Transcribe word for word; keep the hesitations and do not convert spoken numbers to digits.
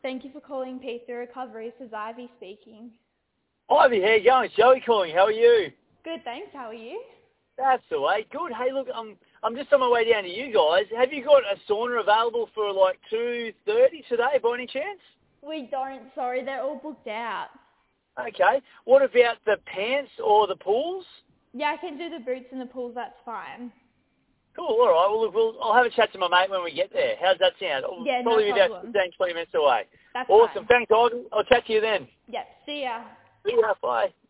Thank you for calling P three Recovery. This is Ivy speaking. Ivy, how you going? It's Joey calling. How are you? Good, thanks. How are you? That's the way. Good. Hey, look, I'm I'm just on my way down to you guys. Have you got a sauna available for like two thirty today, by any chance? We don't. Sorry, they're all booked out. Okay. What about the pants or the pools? Yeah, I can do the boots and the pools. That's fine. Cool. All right. Well, look, we'll, I'll have a chat to my mate when we get there. How's that sound? I'll Yeah, probably no be about problem. fifteen, twenty minutes away. That's Awesome. fine. Thanks, Ivy. I'll chat to you then. Yep. See ya. See ya. Bye.